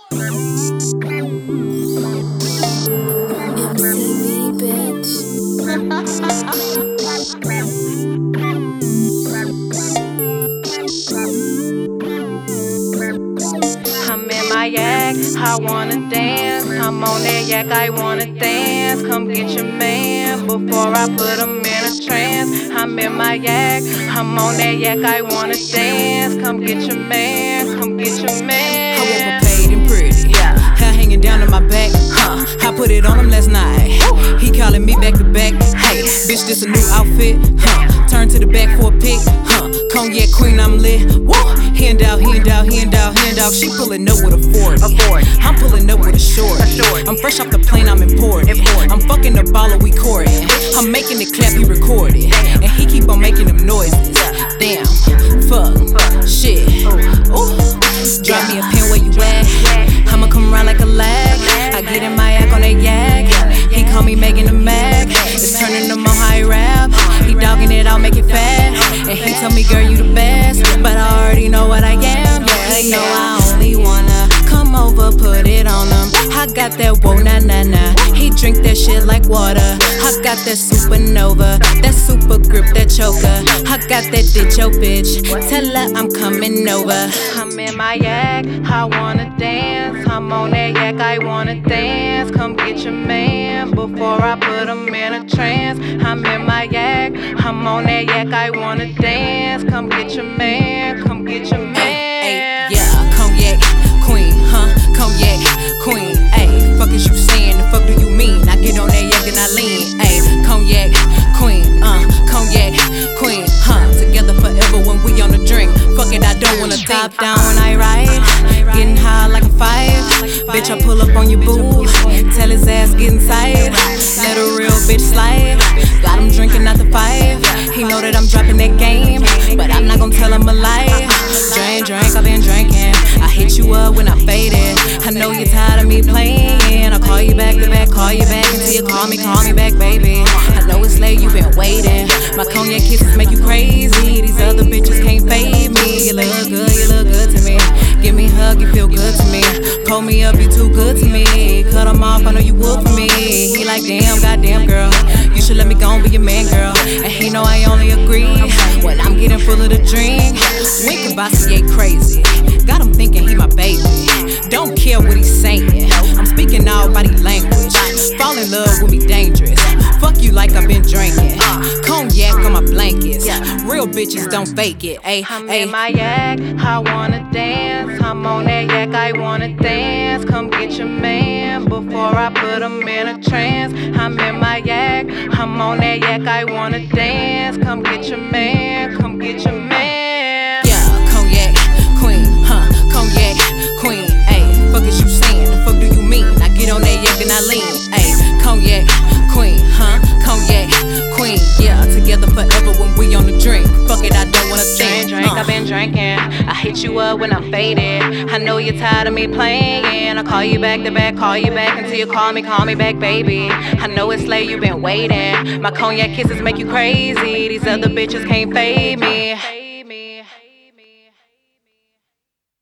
MTV, bitch. I'm in my yak, I wanna dance. I'm on that yak, I wanna dance. Come get your man before I put him in a trance. I'm in my yak, I'm on that yak, I wanna dance. Come get your man, come get your man. I woke up paid and pretty, hair hanging down to my back, I put it on him last night. He calling me back to back. Hey, bitch, this a new outfit, turn to the back for a pic, Cognac queen, I'm lit. Woo! Hand out, hand out, hand out, hand out. She pulling up with a 40. I'm pulling up with a short. I'm fresh off the plane, I'm imported. I'm fucking the baller, we courting. I'm making it clap, he recorded. And he keep on making them noises. Damn, fuck, shit. Ooh, drop me a pin where you at. I'ma come around like a lag. I get in my yak on that yak. He call me Megan the Mac. It's turning him on high rap. He dogging it, I'll make it fat. And he told me, girl, you the best. But I already know what I am. Yeah, he know I only wanna come over, put it on him. I got that whoa, nah, nah, nah. He drink that shit like water. I got that supernova, that super grip, that choker. I got that ditch, yo, bitch. Tell her I'm coming over. I'm in my yak, I wanna dance. I'm on that yak, I wanna dance. Come get your man before I put him in a trance. I'm in my yak, I'm on that yak, I wanna dance. Come get your man, come get your man. Yeah, cognac queen, cognac queen. Ayy, fuck is you saying? The fuck do you mean? I get on that yak and I lean. Ayy, cognac queen, cognac queen, together forever when we on the drink. Fuck it, I don't wanna top down when I ride. Getting high like a fire. Bitch, I pull up on your boo. Tell his ass get inside. Let a real bitch slide. Got him drinking out the five. He know that I'm dropping that game, but I'm not gon' tell him a lie. Drink, I've been drinking. I hit you up when I faded. I know you're tired of me playing. I'll call you back to back, call you back until you call me back, baby. I know it's late, you've been waiting. My cognac kisses make you crazy. These other bitches can't fade me. You look good to me. Give me a hug, you feel good to me. Pull me up, you too good to me. Cut him off, I know you would for me. He like, damn, goddamn girl, you should let me go and be your man, girl. And he know I only agree when I'm getting full of the drink. Wink and Bossier crazy, got him thinking he my baby. Don't care what he's saying, I'm speaking all body language. Fall in love with me dangerous. Fuck you like I've been drinking. Cognac on my blankets. Real bitches don't fake it. Ay, I'm in my yak, I wanna dance. I'm on that yak, I wanna dance. Come get your man before I put him in a trance. I'm in my yak, I'm on that yak, I wanna dance. Come get your man, come get your man. Yeah, cognac queen, cognac queen. Ayy, fuck is you saying? The fuck do you mean? I get on that yak and I lean. Ayy, cognac queen, cognac queen. Yeah, together forever when we on the drink. Fuck it, I don't wanna think. Drink, I've been drinking. I hit you up when I'm faded. I know you're tired of me playing. I'll call you back to back, call you back until you call me back, baby. I know it's late, you've been waiting. My cognac kisses make you crazy. These other bitches can't fade me.